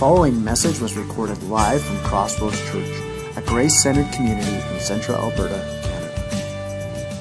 following message was recorded live from Crossroads Church, a grace-centered community in central Alberta, Canada.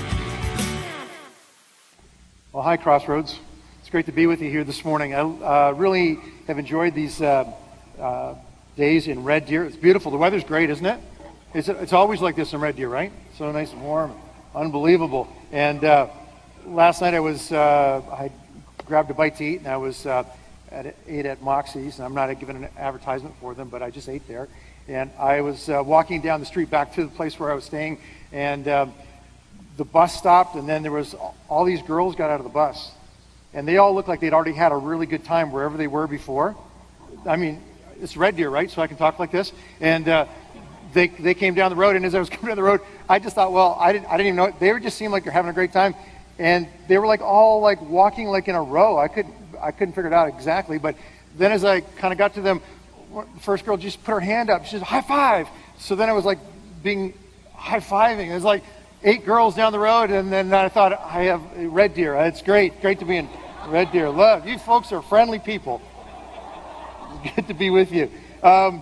Well, hi, Crossroads. It's great to be with you here this morning. I really have enjoyed these days in Red Deer. It's beautiful. The weather's great, isn't it? It's always like this in Red Deer, right? So nice and warm. Unbelievable. And last night I grabbed a bite to eat, and I ate at Moxie's, and I'm not giving an advertisement for them, but I just ate there. And I was walking down the street back to the place where I was staying, and the bus stopped, and then there was all these girls got out of the bus, and they all looked like they'd already had a really good time wherever they were before. I mean, it's Red Deer, right? So I can talk like this. And they came down the road, and as I was coming down the road, I just thought, well, I didn't even know. They just seemed like they're having a great time, and they were like all like walking like in a row. I couldn't figure it out exactly, but then as I kind of got to them, the first girl just put her hand up. She said, "High five!" So then I was like being high-fiving. It was like 8 girls down the road, and then I thought, I have Red Deer. It's great to be in Red Deer. Love, you folks are friendly people. It's good to be with you. I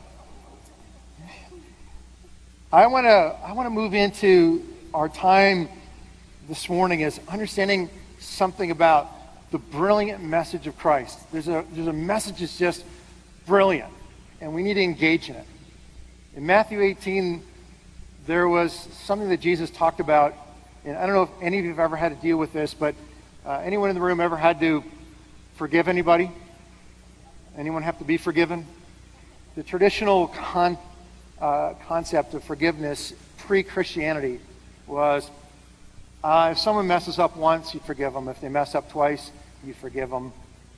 want to move into our time this morning as understanding something about the brilliant message of Christ. There's a message that's just brilliant, and we need to engage in it. In Matthew 18, there was something that Jesus talked about, and I don't know if any of you have ever had to deal with this, but anyone in the room ever had to forgive anybody? Anyone have to be forgiven? The traditional concept of forgiveness pre-Christianity was if someone messes up once, you forgive them. If they mess up twice, you forgive them.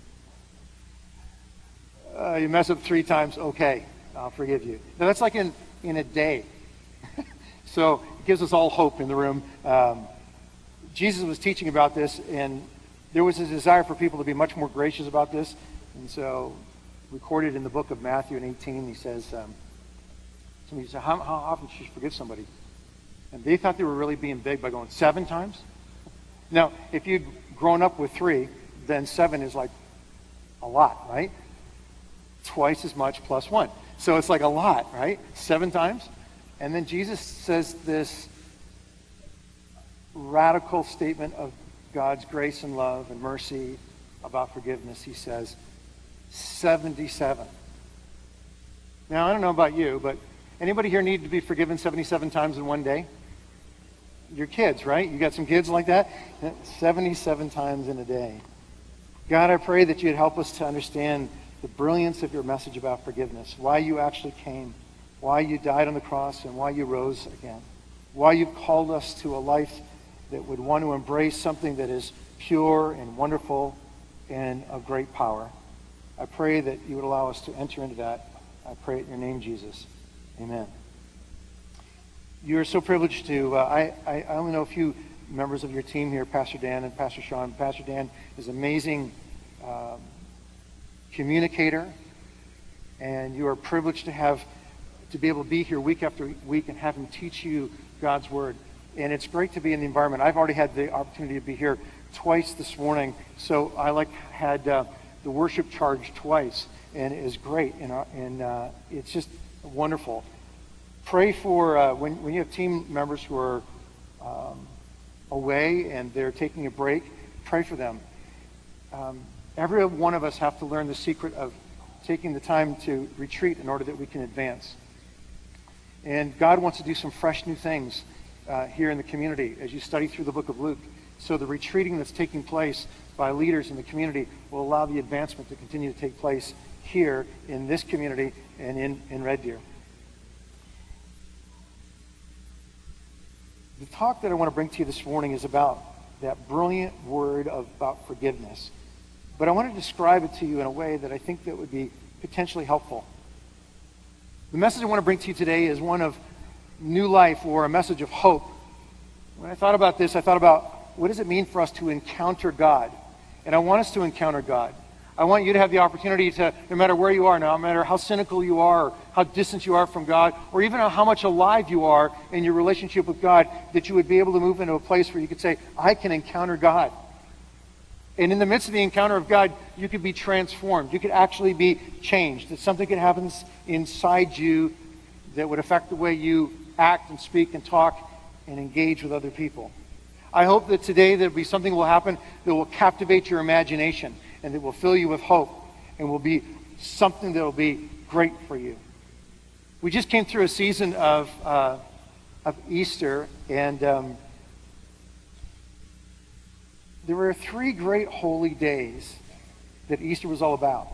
You mess up 3 times, okay, I'll forgive you. Now that's like in a day. So it gives us all hope in the room. Jesus was teaching about this, and there was a desire for people to be much more gracious about this. And so recorded in the book of Matthew in 18, he says, somebody said, how often should you forgive somebody? And they thought they were really being big by going 7 times. Now, if you'd grown up with 3, then 7 is like a lot, right? Twice as much plus 1. So it's like a lot, right? 7 times. And then Jesus says this radical statement of God's grace and love and mercy about forgiveness. He says, 77. Now, I don't know about you, but anybody here need to be forgiven 77 times in one day? Your kids, right? You got some kids like that? 77 times in a day. God, I pray that you'd help us to understand the brilliance of your message about forgiveness, why you actually came, why you died on the cross, and why you rose again, why you've called us to a life that would want to embrace something that is pure and wonderful and of great power. I pray that you would allow us to enter into that. I pray in your name, Jesus. Amen. You're so privileged to, I only know a few members of your team here, Pastor Dan and Pastor Sean. Pastor Dan is an amazing communicator, and you are privileged to be able to be here week after week and have him teach you God's Word. And it's great to be in the environment. I've already had the opportunity to be here twice this morning, so I had the worship charge twice, and it is great, and it's just wonderful. Pray for when you have team members who are away and they're taking a break, pray for them. Every one of us have to learn the secret of taking the time to retreat in order that we can advance. And God wants to do some fresh new things here in the community as you study through the book of Luke. So the retreating that's taking place by leaders in the community will allow the advancement to continue to take place here in this community and in Red Deer. The talk that I want to bring to you this morning is about that brilliant word about forgiveness. But I want to describe it to you in a way that I think that would be potentially helpful. The message I want to bring to you today is one of new life, or a message of hope. When I thought about this, I thought about what does it mean for us to encounter God? And I want us to encounter God. I want you to have the opportunity to, no matter where you are, no matter how cynical you are, or how distant you are from God, or even how much alive you are in your relationship with God, that you would be able to move into a place where you could say, I can encounter God. And in the midst of the encounter of God, you could be transformed. You could actually be changed. That something could happen inside you that would affect the way you act and speak and talk and engage with other people. I hope that today there'll be something will happen that will captivate your imagination and that will fill you with hope and will be something that will be great for you. We just came through a season of Easter, and there were 3 great holy days that Easter was all about.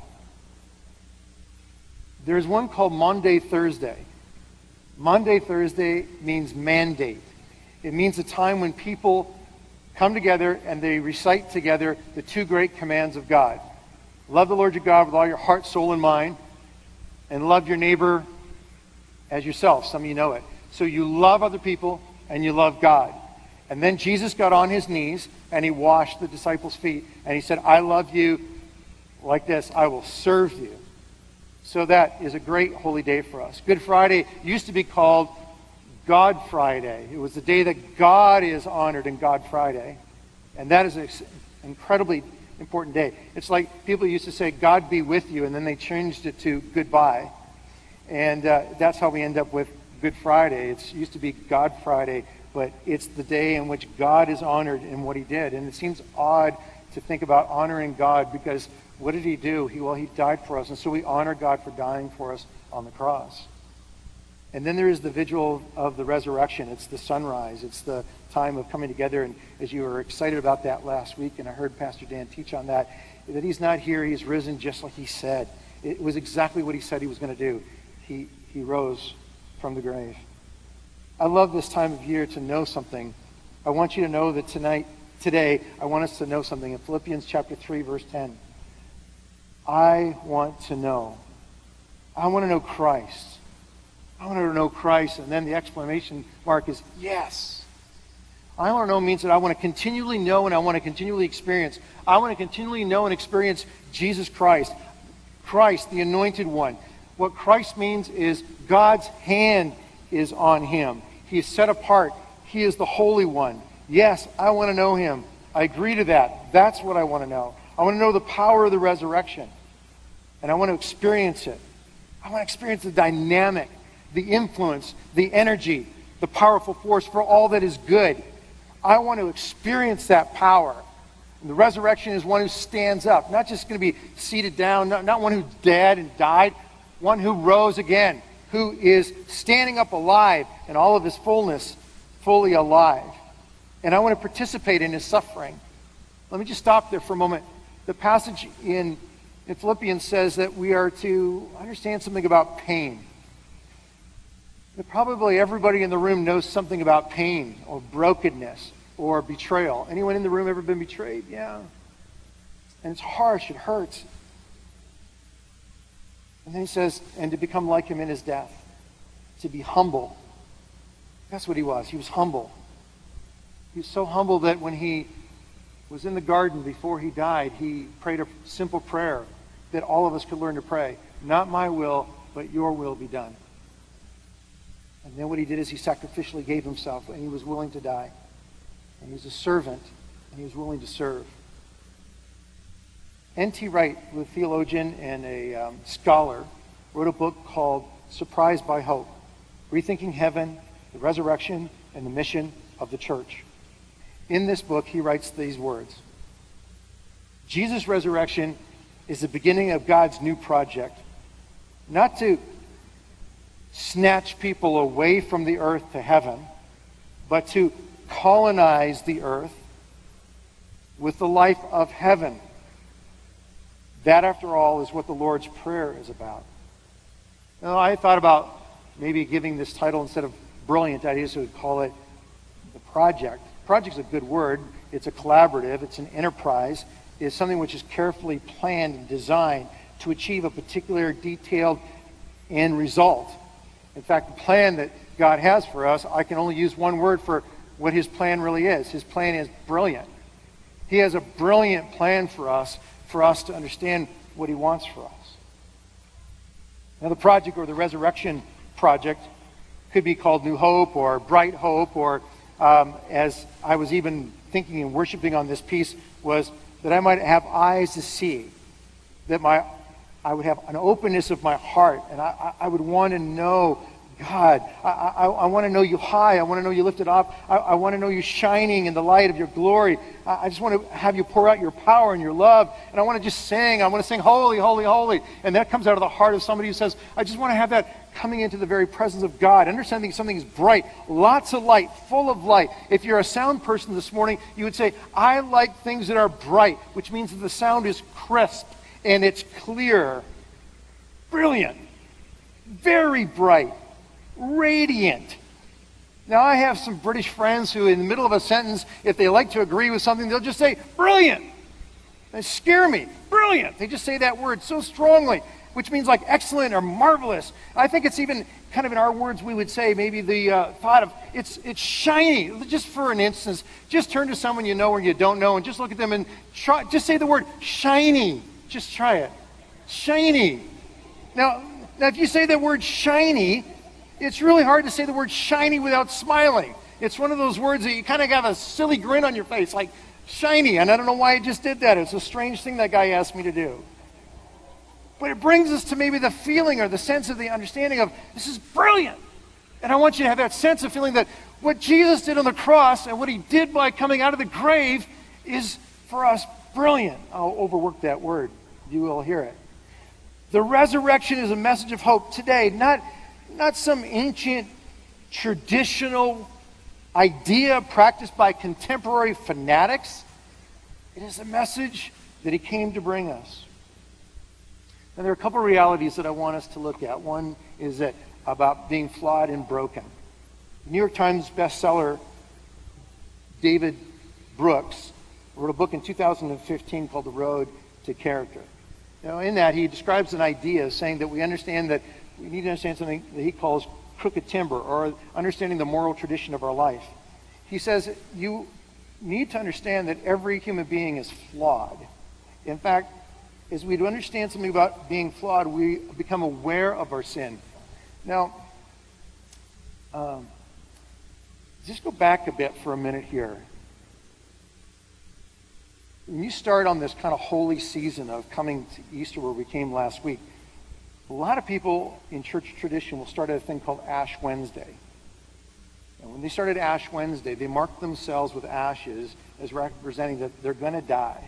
There's one called Maundy Thursday. Maundy Thursday means mandate. It means a time when people come together and they recite together the 2 great commands of God. Love the Lord your God with all your heart, soul, and mind, and love your neighbor as yourself. Some of you know it. So you love other people and you love God. And then Jesus got on his knees and he washed the disciples' feet. And he said, I love you like this. I will serve you. So that is a great holy day for us. Good Friday used to be called God Friday. It was the day that God is honored in God Friday. And that is an incredibly important day. It's like people used to say, God be with you, and then they changed it to goodbye. And that's how we end up with Good Friday. It used to be God Friday, but it's the day in which God is honored in what he did. And it seems odd to think about honoring God because what did he do? He died for us. And so we honor God for dying for us on the cross. And then there is the vigil of the resurrection. It's the sunrise. It's the time of coming together. And as you were excited about that last week, and I heard Pastor Dan teach on that he's not here. He's risen just like he said. It was exactly what he said he was going to do. He rose from the grave. I love this time of year to know something. I want you to know that today, I want us to know something. In Philippians chapter 3, verse 10. I want to know. I want to know Christ. I want to know Christ. And then the exclamation mark is yes. I want to know means that I want to continually know and I want to continually experience. I want to continually know and experience Jesus Christ. Christ, the anointed one. What Christ means is God's hand is on him. He is set apart. He is the Holy One. Yes, I want to know him. I agree to that. That's what I want to know. I want to know the power of the resurrection. And I want to experience it. I want to experience the dynamic, the influence, the energy, the powerful force for all that is good. I want to experience that power. And the resurrection is one who stands up, not just going to be seated down, not one who's dead and died, one who rose again, who is standing up alive in all of his fullness, fully alive. And I want to participate in his suffering. Let me just stop there for a moment. The passage in Philippians says that we are to understand something about pain. That probably everybody in the room knows something about pain or brokenness or betrayal. Anyone in the room ever been betrayed? Yeah. And it's harsh. It hurts. And then he says, and to become like him in his death. To be humble. That's what he was. He was humble. He was so humble that when he was in the garden before he died, he prayed a simple prayer that all of us could learn to pray. Not my will, but your will be done. And then what he did is he sacrificially gave himself, and he was willing to die. And he was a servant, and he was willing to serve. N.T. Wright, a theologian and a scholar, wrote a book called Surprised by Hope, Rethinking Heaven, the Resurrection, and the Mission of the Church. In this book, he writes these words. Jesus' resurrection is the beginning of God's new project. Not to snatch people away from the earth to heaven, but to colonize the earth with the life of heaven. That, after all, is what the Lord's Prayer is about. Now, I thought about maybe giving this title instead of Brilliant Ideas, we would call it The Project. Project's a good word. It's a collaborative. It's an enterprise. It's something which is carefully planned and designed to achieve a particular detailed end result. In fact, the plan that God has for us, I can only use one word for what his plan really is. His plan is brilliant. He has a brilliant plan for us to understand what he wants for us. Now, the project or the resurrection project could be called New Hope or Bright Hope, or as I was even thinking and worshiping on this piece, was that I might have eyes to see, that I would have an openness of my heart, and I would want to know God. I want to know you high. I want to know you lifted up. I want to know you shining in the light of your glory. I just want to have you pour out your power and your love. And I want to just sing. I want to sing, holy, holy, holy. And that comes out of the heart of somebody who says, I just want to have that coming into the very presence of God. Understanding something is bright, lots of light, full of light. If you're a sound person this morning, you would say, I like things that are bright, which means that the sound is crisp and it's clear. Brilliant. Very bright. Radiant. Now, I have some British friends who, in the middle of a sentence, if they like to agree with something, they'll just say, brilliant. They scare me. Brilliant. They just say that word so strongly, which means like excellent or marvelous. I think it's even kind of in our words we would say maybe the thought of it's shiny. Just for an instance, just turn to someone you know or you don't know and just look at them and just say the word shiny. Just try it. Shiny. Now, if you say the word shiny, it's really hard to say the word shiny without smiling. It's one of those words that you kind of have a silly grin on your face, like shiny, and I don't know why I just did that. It's a strange thing that guy asked me to do. But it brings us to maybe the feeling or the sense of the understanding of, this is brilliant. And I want you to have that sense of feeling that what Jesus did on the cross and what he did by coming out of the grave is, for us, brilliant. I'll overwork that word. You will hear it. The resurrection is a message of hope today, not some ancient traditional idea practiced by contemporary fanatics. It is a message that he came to bring us. Now, there are a couple of realities that I want us to look at. One is that about being flawed and broken. New York Times bestseller David Brooks wrote a book in 2015 called The Road to Character. Now, in that, he describes an idea saying that we understand that we need to understand something that he calls crooked timber, or understanding the moral tradition of our life. He says you need to understand that every human being is flawed. In fact, as we understand something about being flawed, we become aware of our sin. Now, just go back a bit for a minute here. When you start on this kind of holy season of coming to Easter, where we came last week, a lot of people in church tradition will start at a thing called Ash Wednesday. And when they started Ash Wednesday, they marked themselves with ashes as representing that they're going to die.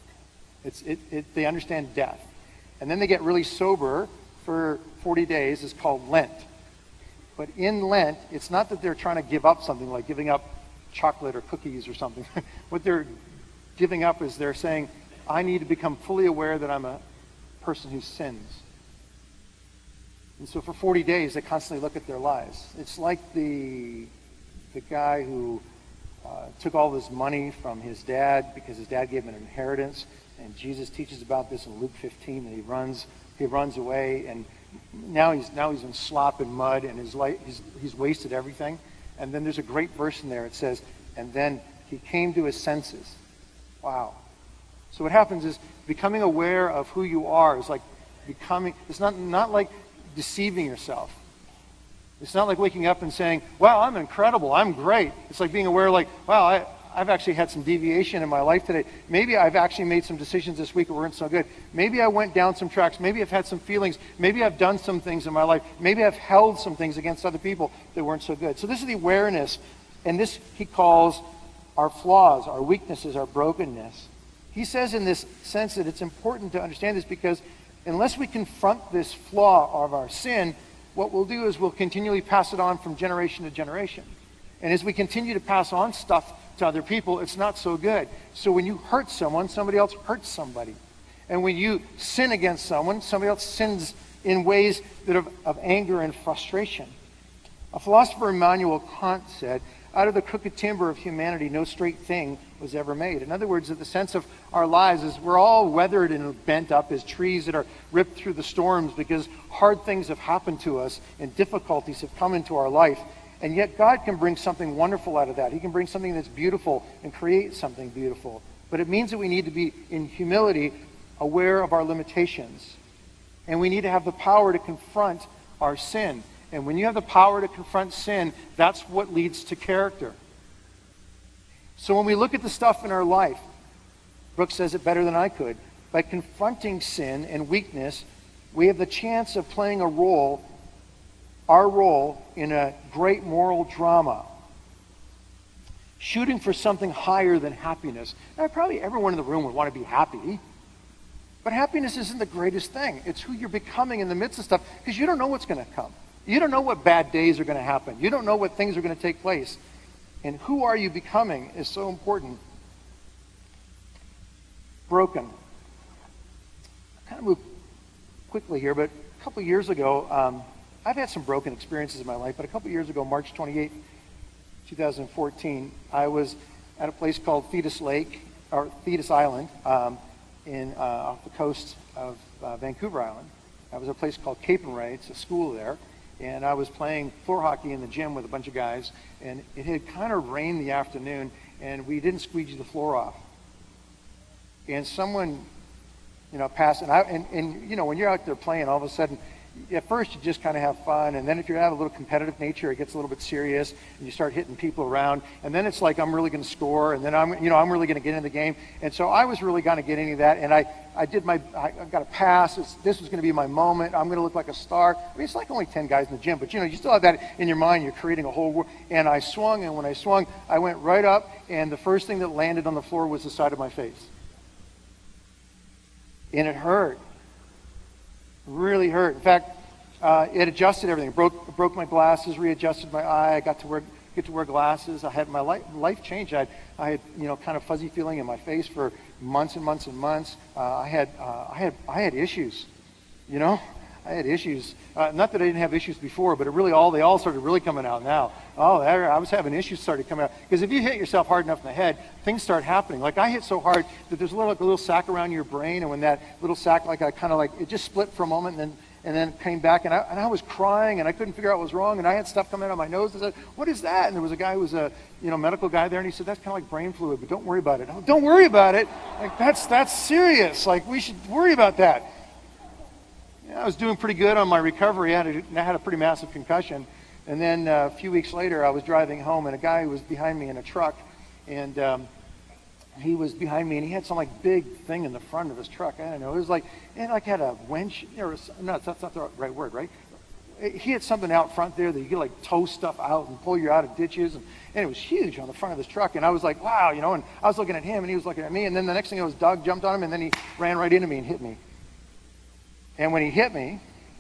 They understand death. And then they get really sober for 40 days. It's called Lent. But in Lent, it's not that they're trying to give up something like giving up chocolate or cookies or something. What they're giving up is they're saying, I need to become fully aware that I'm a person who sins. And so for 40 days, they constantly look at their lives. It's like the guy who took all this money from his dad because his dad gave him an inheritance. And Jesus teaches about this in Luke 15, that he runs away, and now he's in slop and mud, and he's wasted everything. And then there's a great verse in there. It says, and then he came to his senses. Wow. So what happens is becoming aware of who you are is like becoming, it's not like deceiving yourself. It's not like waking up and saying, wow, I'm incredible, I'm great. It's like being aware, like, wow, I've actually had some deviation in my life today. Maybe I've actually made some decisions this week that weren't so good. Maybe I went down some tracks. Maybe I've had some feelings. Maybe I've done some things in my life. Maybe I've held some things against other people that weren't so good. So this is the awareness, and this he calls our flaws, our weaknesses, our brokenness. He says in this sense that it's important to understand this because unless we confront this flaw of our sin, what we'll do is we'll continually pass it on from generation to generation. And as we continue to pass on stuff to other people, it's not so good. So when you hurt someone, somebody else hurts somebody. And when you sin against someone, somebody else sins in ways that are of anger and frustration. A philosopher, Immanuel Kant, said, out of the crooked timber of humanity, no straight thing was ever made. In other words, the sense of our lives is we're all weathered and bent up as trees that are ripped through the storms because hard things have happened to us and difficulties have come into our life. And yet God can bring something wonderful out of that. He can bring something that's beautiful and create something beautiful. But it means that we need to be, in humility, aware of our limitations. And we need to have the power to confront our sin. And when you have the power to confront sin, that's what leads to character. So when we look at the stuff in our life, Brooke says it better than I could. By confronting sin and weakness, we have the chance of playing our role in a great moral drama. Shooting for something higher than happiness. Now, probably everyone in the room would want to be happy. But happiness isn't the greatest thing. It's who you're becoming in the midst of stuff, because you don't know what's going to come. You don't know what bad days are going to happen. You don't know what things are going to take place. And who are you becoming is so important. Broken. I kind of move quickly here, but a couple years ago, I've had some broken experiences in my life, but a couple years ago, March 28th, 2014, I was at a place called Thetis Island, off the coast of Vancouver Island. I was at a place called Capernwray. It's a school there. And I was playing floor hockey in the gym with a bunch of guys, and it had kind of rained the afternoon, and we didn't squeegee the floor off. And someone, passed, and when you're out there playing, all of a sudden, at first you just kind of have fun, and then if you have a little competitive nature, it gets a little bit serious, and you start hitting people around, and then it's like, I'm really going to score, and then I'm really going to get in the game. And so I was really going to get into that, and I got a pass. This was going to be my moment. I'm going to look like a star. I mean, it's like only 10 guys in the gym, but you still have that in your mind. You're creating a whole world. And I swung, and when I swung, I went right up, and the first thing that landed on the floor was the side of my face. And it hurt. Really hurt. In fact, it adjusted everything. It broke my glasses, readjusted my eye. I got to wear glasses. I had my life changed. I had kind of fuzzy feeling in my face for months and months and months. I had issues. I had issues. Not that I didn't have issues before, but they all started really coming out now. I was having issues started coming out. Because if you hit yourself hard enough in the head, things start happening. Like I hit so hard that there's a little sac around your brain, and when that little sac, it just split for a moment, and then came back, and I was crying, and I couldn't figure out what was wrong, and I had stuff coming out of my nose. I said, "What is that?" And there was a guy who was a medical guy there, and he said, "That's kind of like brain fluid, but don't worry about it." Don't worry about it. Like that's serious. Like we should worry about that. I was doing pretty good on my recovery. I had a pretty massive concussion. And then a few weeks later, I was driving home, and a guy was behind me in a truck, and he was behind me, and he had some big thing in the front of his truck. I don't know. It was had a winch. No, that's not the right word, right? He had something out front there that you could tow stuff out and pull you out of ditches, and it was huge on the front of his truck. And I was like, wow, and I was looking at him, and he was looking at me, and then the next thing was Doug jumped on him, and then he ran right into me and hit me. And when he hit me,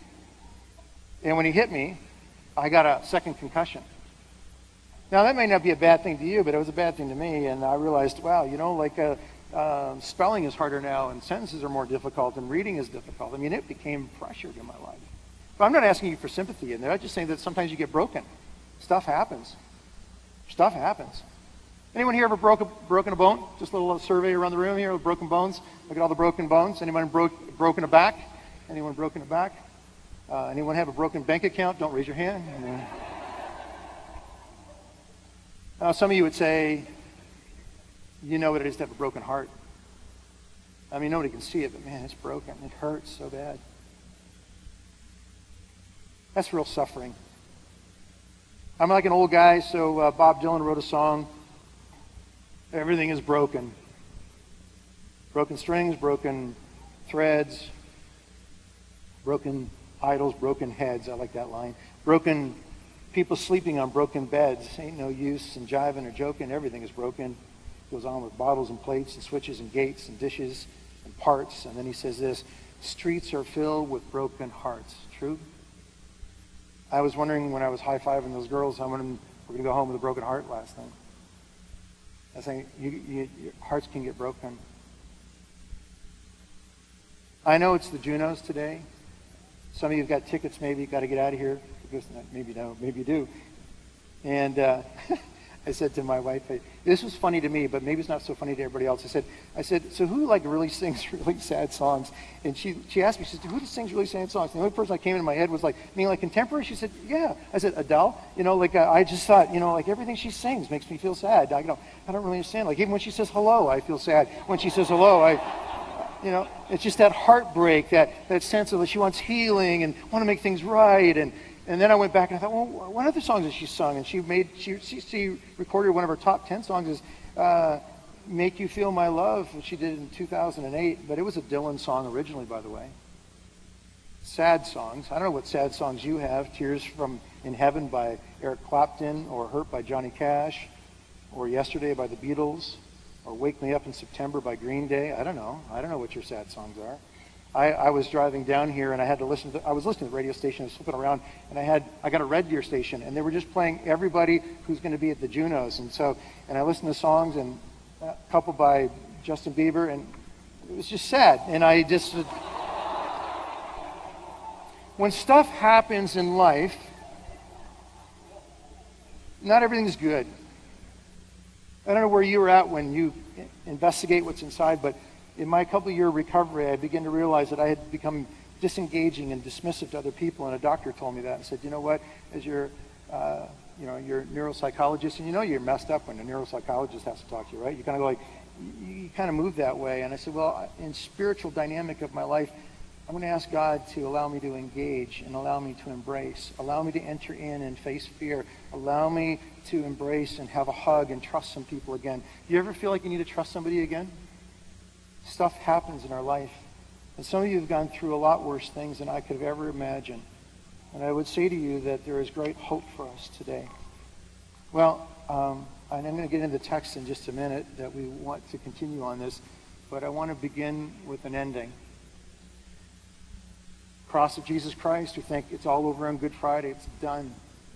I got a second concussion. Now, that may not be a bad thing to you, but it was a bad thing to me. And I realized, wow, spelling is harder now, and sentences are more difficult, and reading is difficult. I mean, it became pressured in my life. But I'm not asking you for sympathy in there. I'm just saying that sometimes you get broken. Stuff happens. Anyone here ever broken a bone? Just a little survey around the room here with broken bones. Look at all the broken bones. Anyone broken a back? Anyone broken a back? Anyone have a broken bank account? Don't raise your hand. Some of you would say, you know what it is to have a broken heart. I mean, nobody can see it, but man, it's broken. It hurts so bad. That's real suffering. I'm like an old guy, so Bob Dylan wrote a song, "Everything is broken. Broken strings, broken threads, broken idols, broken heads." I like that line. Broken people sleeping on broken beds. Ain't no use in jiving or joking. Everything is broken. Goes on with bottles and plates and switches and gates and dishes and parts. And then he says this, "Streets are filled with broken hearts." True? I was wondering when I was high-fiving those girls, how many were going to go home with a broken heart last night. I was saying, your hearts can get broken. I know it's the Junos today. Some of you have got tickets, maybe you've got to get out of here. Maybe you don't, maybe you do. And I said to my wife, this was funny to me, but maybe it's not so funny to everybody else. I said, so who really sings really sad songs? And she asked me, she said, who sings really sad songs? And the only person that came into my head was contemporary? She said, yeah. I said, Adele? I just thought, everything she sings makes me feel sad. I don't really understand. Even when she says hello, I feel sad. When she says hello, it's just that heartbreak, that sense of she wants healing and want to make things right. And then I went back and I thought, well, what other songs has she sung? And she recorded one of her top 10 songs is Make You Feel My Love, which she did in 2008, but it was a Dylan song originally, by the way. Sad songs. I don't know what sad songs you have. Tears from in Heaven by Eric Clapton, or Hurt by Johnny Cash, or Yesterday by the Beatles, or Wake Me Up in September by Green Day. I don't know. I don't know what your sad songs are. I was driving down here and I had to listen to, I was listening to the radio station, I was flipping around, and I got a Red Deer station, and they were just playing everybody who's going to be at the Junos. And I listened to songs, and a couple by Justin Bieber, and it was just sad. And I just, when stuff happens in life, not everything's good. I don't know where you were at when you investigate what's inside, but in my couple-year recovery, I began to realize that I had become disengaging and dismissive to other people, and a doctor told me that and said, you know what, as you're a neuropsychologist, and you're messed up when a neuropsychologist has to talk to you, right? You kind of go like, you kind of move that way. And I said, well, in spiritual dynamic of my life, I'm going to ask God to allow me to engage and allow me to embrace, allow me to enter in and face fear, allow me to embrace and have a hug and trust some people again. Do you ever feel like you need to trust somebody again? Stuff happens in our life. And some of you have gone through a lot worse things than I could have ever imagined. And I would say to you that there is great hope for us today. Well, and I'm going to get into the text in just a minute that we want to continue on this, but I want to begin with an ending. Cross of Jesus Christ, we think it's all over on Good Friday, it's done.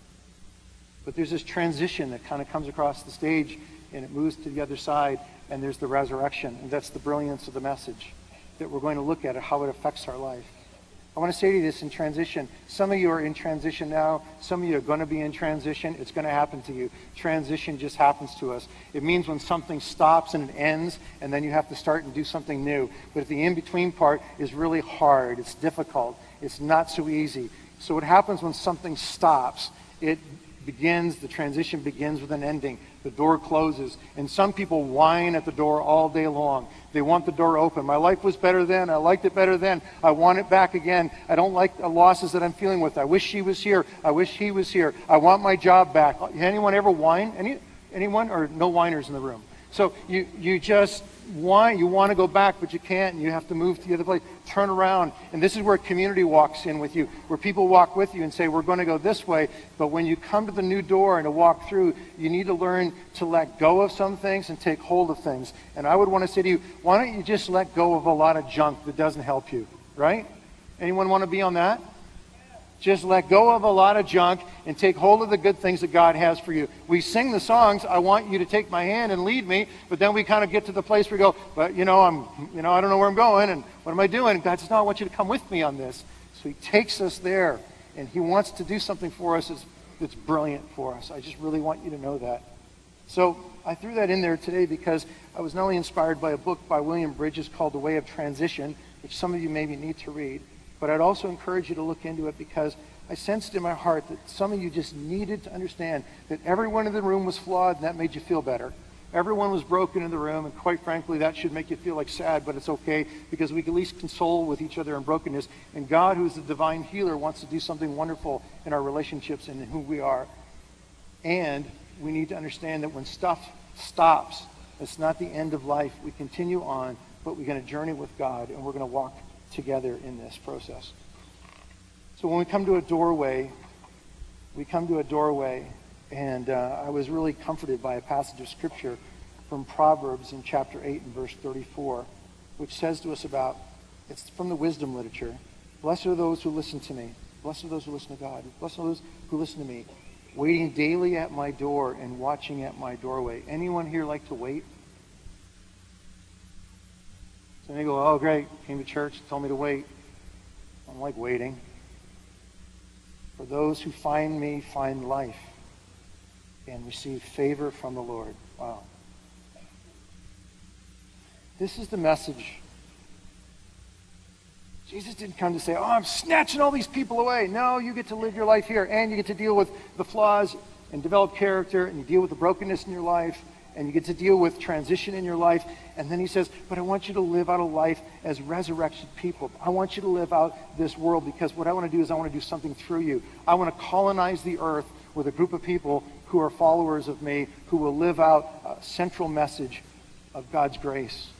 But there's this transition that kind of comes across the stage, and it moves to the other side, and there's the resurrection. And that's the brilliance of the message that we're going to look at, how it affects our life. I want to say to you this in transition. Some of you are in transition now. Some of you are going to be in transition. It's going to happen to you. Transition just happens to us. It means when something stops and it ends, and then you have to start and do something new. But the in-between part is really hard. It's difficult. It's not so easy. So what happens when something stops, the transition begins with an ending. The door closes, and some people whine at the door all day long. They want the door open. My life was better then. I liked it better then. I want it back again. I don't like the losses that I'm feeling with. I wish she was here. I wish he was here. I want my job back. Anyone ever whine? Anyone? Or no whiners in the room? So you just whine. You want to go back, but you can't, and you have to move to the other place. Turn around. And this is where community walks in with you, where people walk with you and say, we're going to go this way. But when you come to the new door and to walk through, you need to learn to let go of some things and take hold of things. And I would want to say to you, why don't you just let go of a lot of junk that doesn't help you, right? Anyone want to be on that? Just let go of a lot of junk and take hold of the good things that God has for you. We sing the songs, I want you to take my hand and lead me, but then we kind of get to the place where we go, but I don't know where I'm going, and what am I doing? God says, no, I want you to come with me on this. So he takes us there, and he wants to do something for us that's brilliant for us. I just really want you to know that. So I threw that in there today because I was not only inspired by a book by William Bridges called The Way of Transition, which some of you maybe need to read, but I'd also encourage you to look into it because I sensed in my heart that some of you just needed to understand that everyone in the room was flawed, and that made you feel better. Everyone was broken in the room, and quite frankly, that should make you feel like sad, but it's okay because we can at least console with each other in brokenness. And God, who is the divine healer, wants to do something wonderful in our relationships and in who we are. And we need to understand that when stuff stops, it's not the end of life. We continue on, but we're going to journey with God, and we're going to walk together in this process. So when we come to a doorway, and I was really comforted by a passage of Scripture from Proverbs in chapter 8 and verse 34, which says to us it's from the wisdom literature, blessed are those who listen to me. Blessed are those who listen to God. Blessed are those who listen to me, waiting daily at my door and watching at my doorway. Anyone here like to wait? So they go, oh, great, came to church, told me to wait. I don't like waiting. For those who find me find life and receive favor from the Lord. Wow. This is the message. Jesus didn't come to say, oh, I'm snatching all these people away. No, you get to live your life here, and you get to deal with the flaws and develop character, and you deal with the brokenness in your life, and you get to deal with transition in your life. And then he says, but I want you to live out a life as resurrected people. I want you to live out this world because what I want to do is I want to do something through you. I want to colonize the earth with a group of people who are followers of me, who will live out a central message of God's grace.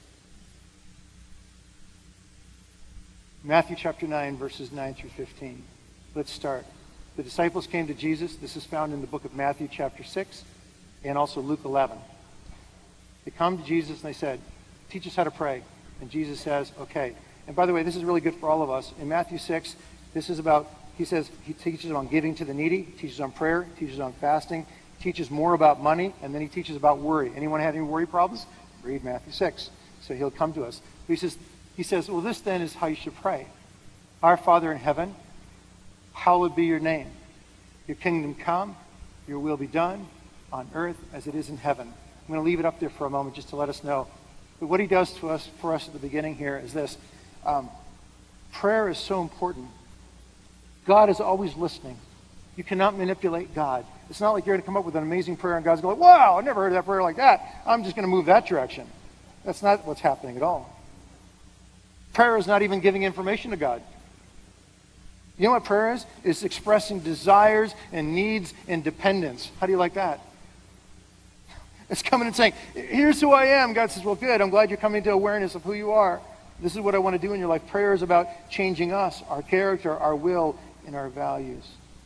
Matthew chapter 9, verses 9 through 15. Let's start. The disciples came to Jesus. This is found in the book of Matthew chapter 6 and also Luke 11. They come to Jesus and they said, teach us how to pray. And Jesus says, okay. And by the way, this is really good for all of us. In Matthew 6, this is about, he says, he teaches on giving to the needy, teaches on prayer, teaches on fasting, teaches more about money, and then he teaches about worry. Anyone have any worry problems? Read Matthew 6. So he'll come to us. He says, well, this then is how you should pray. Our Father in heaven, hallowed be your name. Your kingdom come, your will be done on earth as it is in heaven. I'm going to leave it up there for a moment just to let us know. But what he does for us at the beginning here is this. Prayer is so important. God is always listening. You cannot manipulate God. It's not like you're going to come up with an amazing prayer and God's going, wow, I never heard that prayer like that. I'm just going to move that direction. That's not what's happening at all. Prayer is not even giving information to God. You know what prayer is? It's expressing desires and needs and dependence. How do you like that? It's coming and saying, here's who I am. God says, well, good. I'm glad you're coming to awareness of who you are. This is what I want to do in your life. Prayer is about changing us, our character, our will, and our values.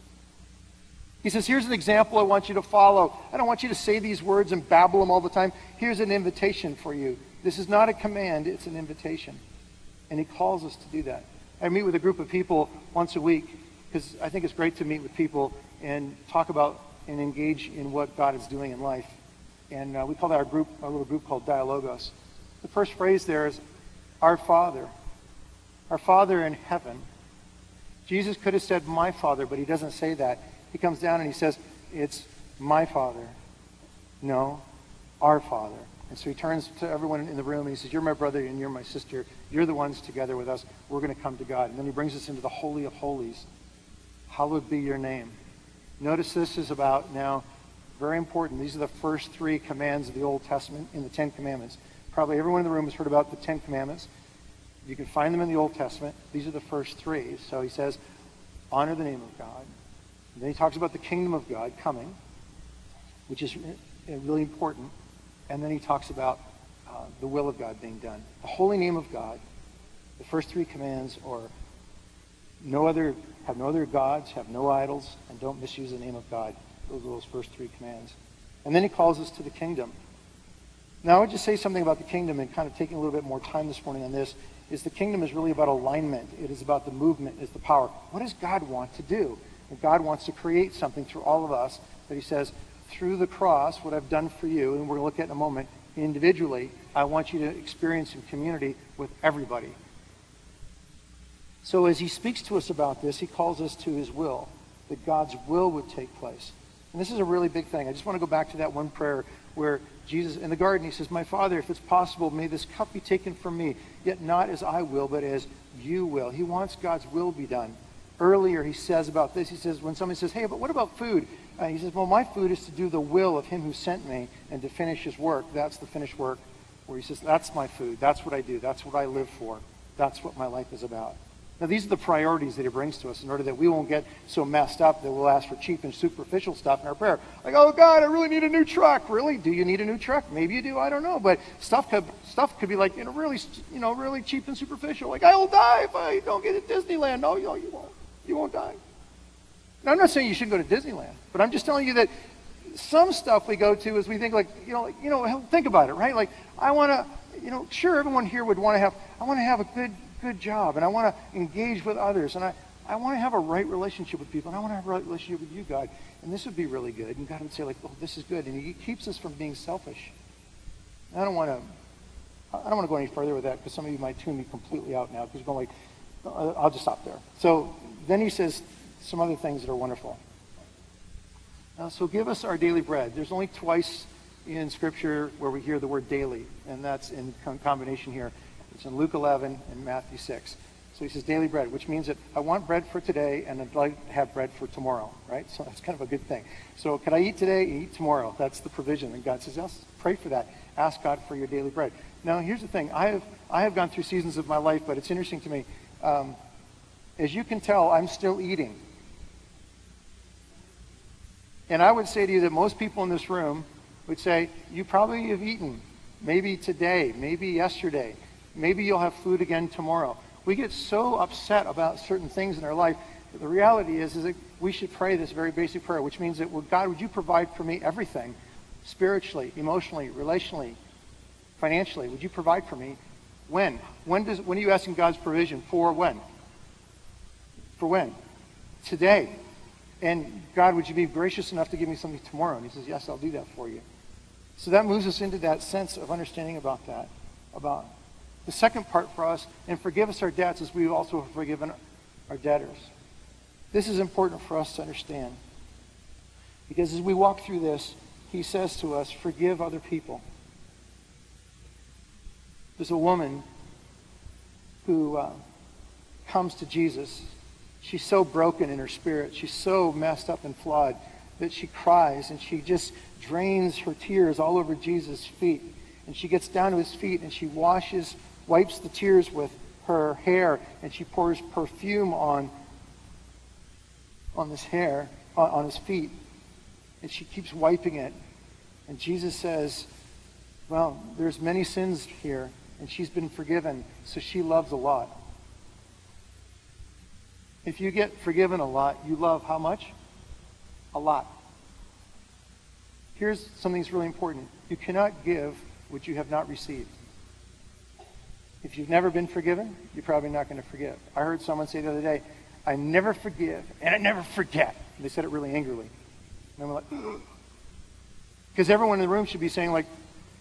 He says, here's an example I want you to follow. I don't want you to say these words and babble them all the time. Here's an invitation for you. This is not a command, it's an invitation. And he calls us to do that. I meet with a group of people once a week because I think it's great to meet with people and talk about and engage in what God is doing in life. And we call that our little group called Dialogos. The first phrase there is, our Father in heaven. Jesus could have said, my Father, but he doesn't say that. He comes down and he says, it's my Father. No, our Father. And so he turns to everyone in the room and he says, you're my brother and you're my sister. You're the ones together with us. We're going to come to God. And then he brings us into the Holy of Holies. Hallowed be your name. Notice this is about now, very important. These are the first 3 commands of the Old Testament in the 10 Commandments. Probably everyone in the room has heard about the 10 Commandments. You can find them in the Old Testament. These are the first 3. So he says, honor the name of God. And then he talks about the kingdom of God coming, which is really important. And then he talks about the will of God being done. The holy name of God. The first 3 commands are have no other gods, have no idols, and don't misuse the name of God. Those are those first 3 commands. And then he calls us to the kingdom. Now I would just say something about the kingdom and kind of taking a little bit more time this morning on this, is the kingdom is really about alignment. It is about the movement, it's the power. What does God want to do? And God wants to create something through all of us that he says, through the cross, what I've done for you, and we're going to look at in a moment, individually, I want you to experience in community with everybody. So as he speaks to us about this, he calls us to his will, that God's will would take place. And this is a really big thing. I just want to go back to that one prayer where Jesus, in the garden, he says, my Father, if it's possible, may this cup be taken from me, yet not as I will, but as you will. He wants God's will be done. Earlier, he says about this, he says, when somebody says, hey, but what about food? He says, well, my food is to do the will of him who sent me and to finish his work. That's the finished work where he says, that's my food. That's what I do. That's what I live for. That's what my life is about. Now, these are the priorities that he brings to us in order that we won't get so messed up that we'll ask for cheap and superficial stuff in our prayer. Like, oh, God, I really need a new truck. Really? Do you need a new truck? Maybe you do. I don't know. But stuff could be like, really cheap and superficial. Like, I will die if I don't get to Disneyland. No, you won't. You won't die. Now, I'm not saying you shouldn't go to Disneyland, but I'm just telling you that some stuff we go to is we think think about it, right? Like, I want to, sure, everyone here would want to have a good job, and I want to engage with others, and I want to have a right relationship with people, and I want to have a right relationship with you, God, and this would be really good. And God would say, like, oh, this is good, and he keeps us from being selfish. I don't want to go any further with that because some of you might tune me completely out now because you're going like, I'll just stop there. So then he says some other things that are wonderful. So give us our daily bread. There's only twice in Scripture where we hear the word daily, and that's in combination here. It's in Luke 11 and Matthew 6. So he says daily bread, which means that I want bread for today and I'd like to have bread for tomorrow, right? So that's kind of a good thing. So can I eat today? Eat tomorrow. That's the provision. And God says, yes, pray for that. Ask God for your daily bread. Now, here's the thing. I have gone through seasons of my life, but it's interesting to me. As you can tell, I'm still eating. And I would say to you that most people in this room would say, you probably have eaten maybe today, maybe yesterday, maybe you'll have food again tomorrow. We get so upset about certain things in our life. The reality is that we should pray this very basic prayer, which means that, well, God, would you provide for me everything, spiritually, emotionally, relationally, financially? Would you provide for me? When? When are you asking God's provision? For when? For when? Today. And God, would you be gracious enough to give me something tomorrow? And he says, yes, I'll do that for you. So that moves us into that sense of understanding about that. About the second part for us, and forgive us our debts as we also have forgiven our debtors. This is important for us to understand. Because as we walk through this, he says to us, forgive other people. There's a woman who comes to Jesus. She's so broken in her spirit. She's so messed up and flawed that she cries and she just drains her tears all over Jesus' feet. And she gets down to his feet and she wipes the tears with her hair, and she pours perfume on his hair, on his feet. And she keeps wiping it. And Jesus says, well, there's many sins here, and she's been forgiven, so she loves a lot. If you get forgiven a lot, you love how much? A lot. Here's something that's really important. You cannot give what you have not received. If you've never been forgiven, you're probably not going to forgive. I heard someone say the other day, I never forgive and I never forget. And they said it really angrily. And I'm like, because everyone in the room should be saying, like,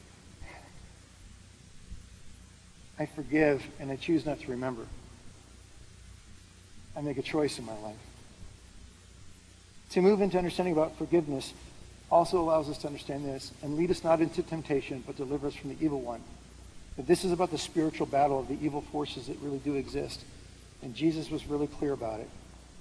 I forgive and I choose not to remember. I make a choice in my life. To move into understanding about forgiveness also allows us to understand this, and lead us not into temptation, but deliver us from the evil one. That this is about the spiritual battle of the evil forces that really do exist. And Jesus was really clear about it.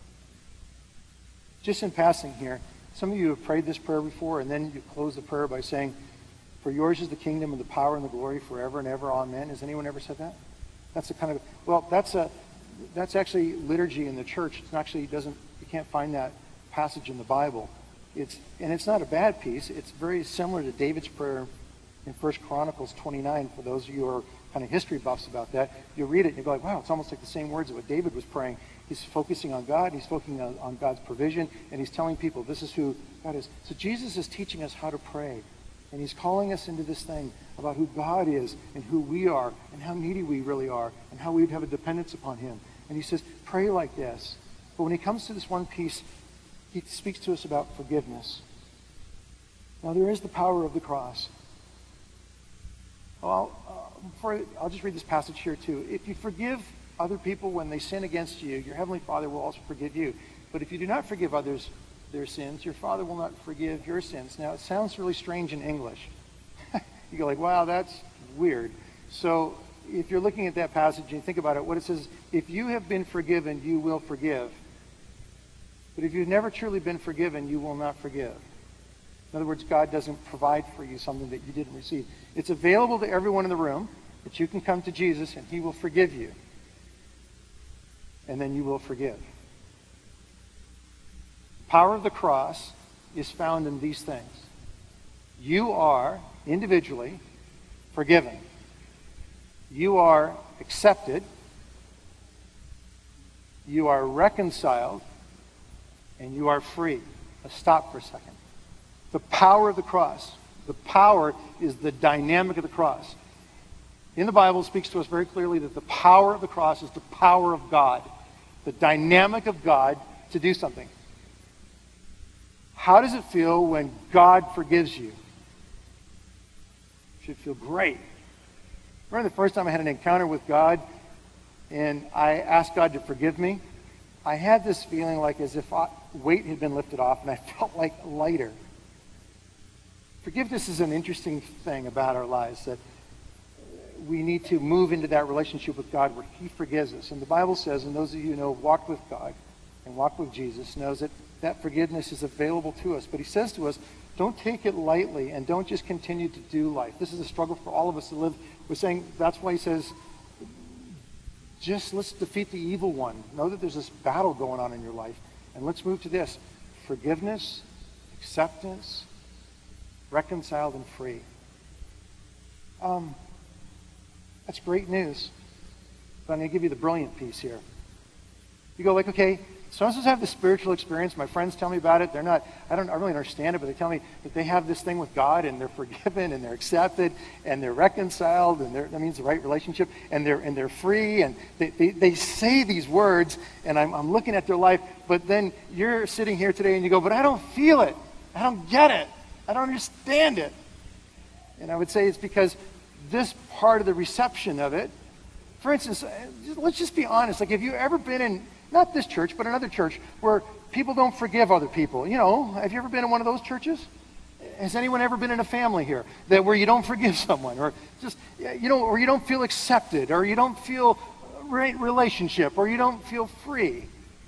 Just in passing here, some of you have prayed this prayer before, and then you close the prayer by saying, for yours is the kingdom and the power and the glory forever and ever. Amen. Has anyone ever said that? That's a kind of, well, that's actually liturgy in the church. It's actually you can't find that passage in the Bible. It's not a bad piece. It's very similar to David's prayer in 1 Chronicles 29. For those of you who are kind of history buffs about that, you read it and you go like, wow, it's almost like the same words of what David was praying. He's focusing on God. He's focusing on God's provision, and he's telling people this is who God is. So Jesus is teaching us how to pray, and he's calling us into this thing about who God is and who we are and how needy we really are and how we would have a dependence upon him. And he says, pray like this. But when he comes to this one piece, he speaks to us about forgiveness. Now, there is the power of the cross. Well, I'll just read this passage here too. If you forgive other people when they sin against you, your heavenly Father will also forgive you. But if you do not forgive others their sins, your Father will not forgive your sins. Now, it sounds really strange in English. You go like, wow, that's weird. So if you're looking at that passage and you think about it, what it says, if you have been forgiven, you will forgive. But if you've never truly been forgiven, you will not forgive. In other words, God doesn't provide for you something that you didn't receive. It's available to everyone in the room, that you can come to Jesus and he will forgive you. And then you will forgive. The power of the cross is found in these things. You are individually forgiven. You are accepted. You are reconciled. And you are free. Let's stop for a second. The power of the cross. The power is the dynamic of the cross. In the Bible, it speaks to us very clearly that the power of the cross is the power of God. The dynamic of God to do something. How does it feel when God forgives you? It should feel great. Remember the first time I had an encounter with God and I asked God to forgive me? I had this feeling like as if weight had been lifted off and I felt like lighter. Forgiveness is an interesting thing about our lives, that we need to move into that relationship with God where he forgives us. And the Bible says, and those of you who know, walked with God and walked with Jesus, knows that that forgiveness is available to us. But he says to us, don't take it lightly and don't just continue to do life. This is a struggle for all of us to live. We're saying, that's why he says, just let's defeat the evil one. Know that there's this battle going on in your life. And let's move to this. Forgiveness, acceptance, reconciled and free. That's great news. But I'm going to give you the brilliant piece here. You go like, okay, so-and-so's have this spiritual experience. My friends tell me about it. I really understand it, but they tell me that they have this thing with God, and they're forgiven, and they're accepted, and they're reconciled, and that means the right relationship, and they're free, and they say these words, and I'm looking at their life, but then you're sitting here today, and you go, but I don't feel it. I don't get it. I don't understand it. And I would say it's because this part of the reception of it, for instance, let's just be honest. Like, have you ever been in, not this church, but another church, where people don't forgive other people? You know, have you ever been in one of those churches? Has anyone ever been in a family here where you don't forgive someone, or just, or you don't feel accepted, or you don't feel right relationship, or you don't feel free?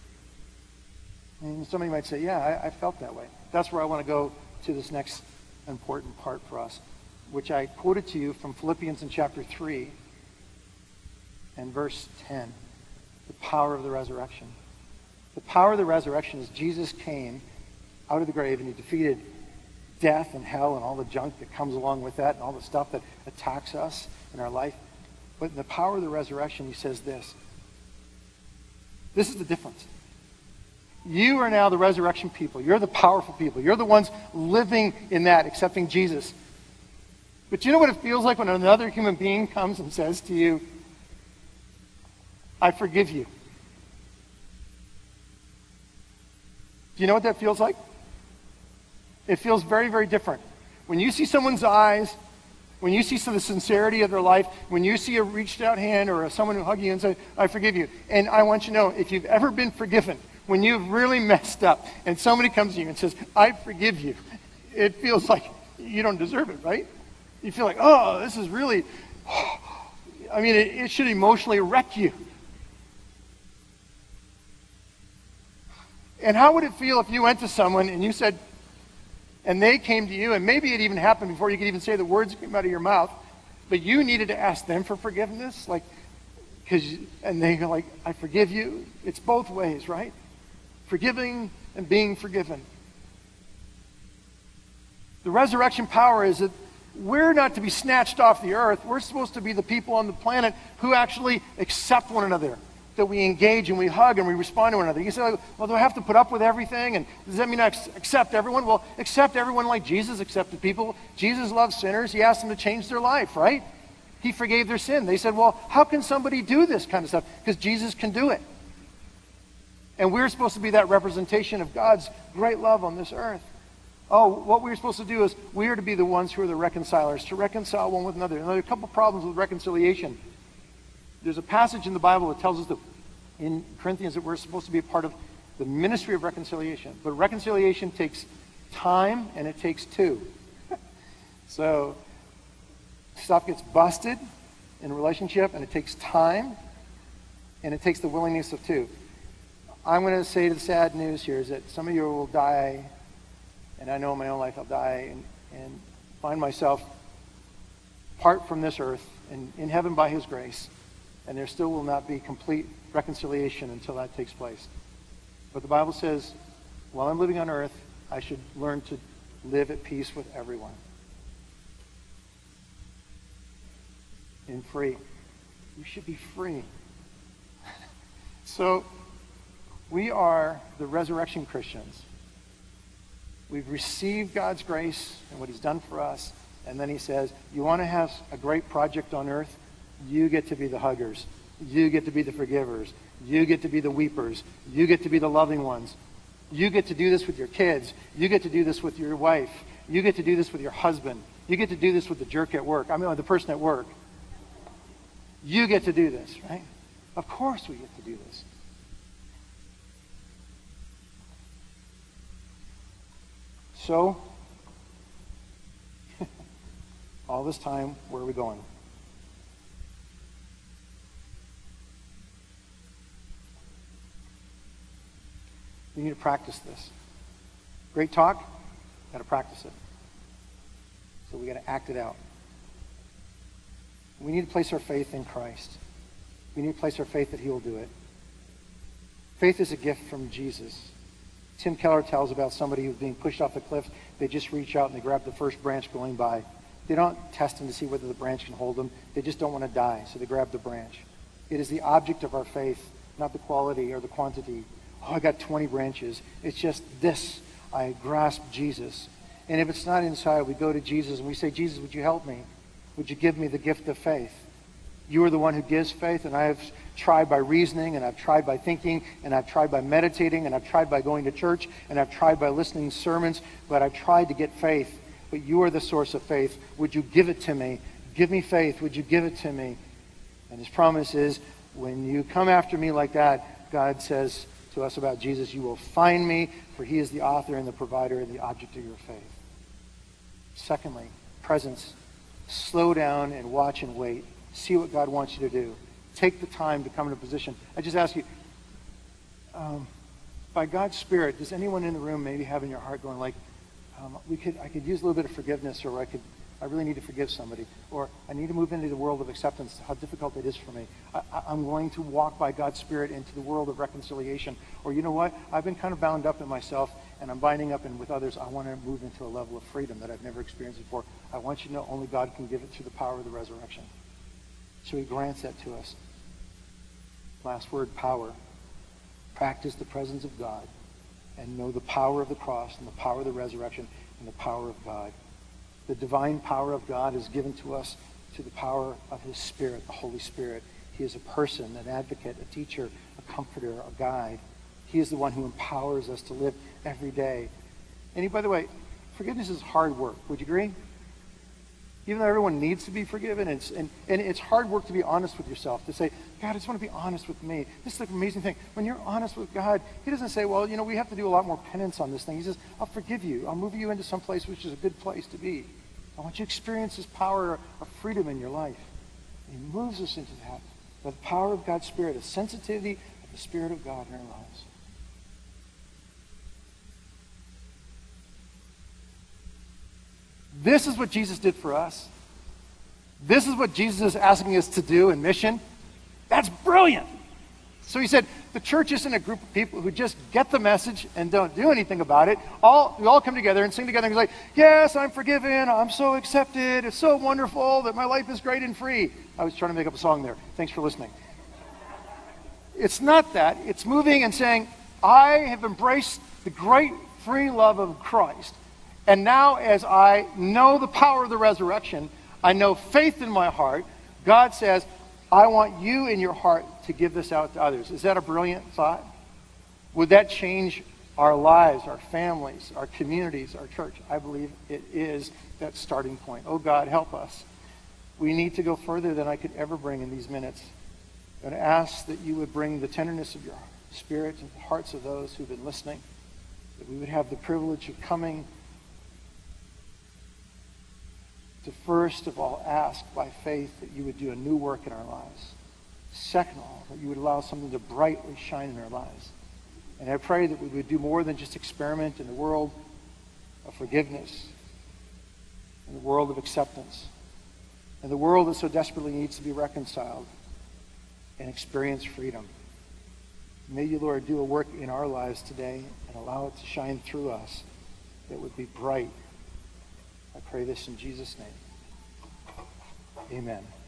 And somebody might say, yeah, I felt that way. That's where I want to go to this next important part for us, which I quoted to you from Philippians in chapter 3 and verse 10. The power of the resurrection. The power of the resurrection is Jesus came out of the grave and he defeated death and hell and all the junk that comes along with that and all the stuff that attacks us in our life. But in the power of the resurrection, he says this. This is the difference. You are now the resurrection people. You're the powerful people. You're the ones living in that, accepting Jesus. But you know what it feels like when another human being comes and says to you, I forgive you. Do you know what that feels like? It feels very, very different. When you see someone's eyes, when you see some of the sincerity of their life, when you see a reached out hand or someone who hugs you and says, I forgive you. And I want you to know, if you've ever been forgiven, when you've really messed up and somebody comes to you and says, I forgive you, it feels like you don't deserve it, right? You feel like, oh, this is really, it should emotionally wreck you. And how would it feel if you went to someone and you said, and they came to you, and maybe it even happened before you could even say the words that came out of your mouth, but you needed to ask them for forgiveness, and they go like, I forgive you. It's both ways, right? Forgiving and being forgiven. The resurrection power is that we're not to be snatched off the earth. We're supposed to be the people on the planet who actually accept one another, that we engage and we hug and we respond to one another. You say, well, do I have to put up with everything? And does that mean I accept everyone? Well, accept everyone like Jesus accepted people. Jesus loved sinners. He asked them to change their life, right? He forgave their sin. They said, well, how can somebody do this kind of stuff? Because Jesus can do it. And we're supposed to be that representation of God's great love on this earth. Oh, what we're supposed to do is we are to be the ones who are the reconcilers, to reconcile one with another. And there are a couple problems with reconciliation. There's a passage in the Bible that tells us that in Corinthians that we're supposed to be a part of the ministry of reconciliation. But reconciliation takes time and it takes two. So stuff gets busted in a relationship and it takes time and it takes the willingness of two. I'm going to say the sad news here is that some of you will die, and I know in my own life I'll die and find myself apart from this earth and in heaven by his grace. And there still will not be complete reconciliation until that takes place. But the Bible says, while I'm living on earth, I should learn to live at peace with everyone. And free. You should be free. So, we are the resurrection Christians. We've received God's grace and what he's done for us. And then he says, you want to have a great project on earth? You get to be the huggers. You get to be the forgivers. You get to be the weepers. You get to be the loving ones. You get to do this with your kids. You get to do this with your wife. You get to do this with your husband. You get to do this with the jerk at work. The person at work. You get to do this, right? Of course we get to do this. So, all this time, where are we going? We need to practice this. Great talk, got to practice it. So we got to act it out. We need to place our faith in Christ. We need to place our faith that he will do it. Faith is a gift from Jesus. Tim Keller tells about somebody who's being pushed off the cliff. They just reach out and they grab the first branch going by. They don't test them to see whether the branch can hold them. They just don't want to die, so they grab the branch. It is the object of our faith, not the quality or the quantity. Oh, I got 20 branches. It's just this. I grasp Jesus. And if it's not inside, we go to Jesus and we say, Jesus, would you help me? Would you give me the gift of faith? You are the one who gives faith, and I have tried by reasoning, and I've tried by thinking, and I've tried by meditating, and I've tried by going to church, and I've tried by listening to sermons, but I've tried to get faith. But you are the source of faith. Would you give it to me? Give me faith. Would you give it to me? And his promise is, when you come after me like that, God says to us about Jesus, you will find me, for he is the author and the provider and the object of your faith. Secondly, presence. Slow down and watch and wait. See what God wants you to do. Take the time to come in a position. I just ask you, by God's Spirit, does anyone in the room maybe have in your heart going like, I could use a little bit of forgiveness, or I really need to forgive somebody, or I need to move into the world of acceptance, how difficult it is for me. I'm going to walk by God's Spirit into the world of reconciliation. Or you know what? I've been kind of bound up in myself, and I'm binding up in with others. I want to move into a level of freedom that I've never experienced before. I want you to know only God can give it through the power of the resurrection. So he grants that to us. Last word, power. Practice the presence of God and know the power of the cross and the power of the resurrection and the power of God. The divine power of God is given to us through the power of his Spirit, the Holy Spirit. He is a person, an advocate, a teacher, a comforter, a guide. He is the one who empowers us to live every day. And by the way, forgiveness is hard work. Would you agree? Even though everyone needs to be forgiven, and it's hard work to be honest with yourself, to say, God, I just want to be honest with me. This is the amazing thing. When you're honest with God, he doesn't say, well, we have to do a lot more penance on this thing. He says, I'll forgive you. I'll move you into some place which is a good place to be. I want you to experience his power of freedom in your life. And he moves us into that by the power of God's Spirit, a sensitivity of the Spirit of God in our lives. This is what Jesus did for us. This is what Jesus is asking us to do in mission. That's brilliant. So he said, the church isn't a group of people who just get the message and don't do anything about it. We all come together and sing together and be like, yes, I'm forgiven. I'm so accepted. It's so wonderful that my life is great and free. I was trying to make up a song there. Thanks for listening. It's not that. It's moving and saying, I have embraced the great free love of Christ. And now as I know the power of the resurrection, I know faith in my heart, God says, I want you in your heart to give this out to others. Is that a brilliant thought? Would that change our lives, our families, our communities, our church? I believe it is that starting point. Oh God, help us. We need to go further than I could ever bring in these minutes. I'm going to ask that you would bring the tenderness of your Spirit to the hearts of those who've been listening, that we would have the privilege of coming to first of all ask by faith that you would do a new work in our lives. Second of all, that you would allow something to brightly shine in our lives. And I pray that we would do more than just experiment in the world of forgiveness, in the world of acceptance, in the world that so desperately needs to be reconciled and experience freedom. May you, Lord, do a work in our lives today and allow it to shine through us that would be bright. I pray this in Jesus' name. Amen.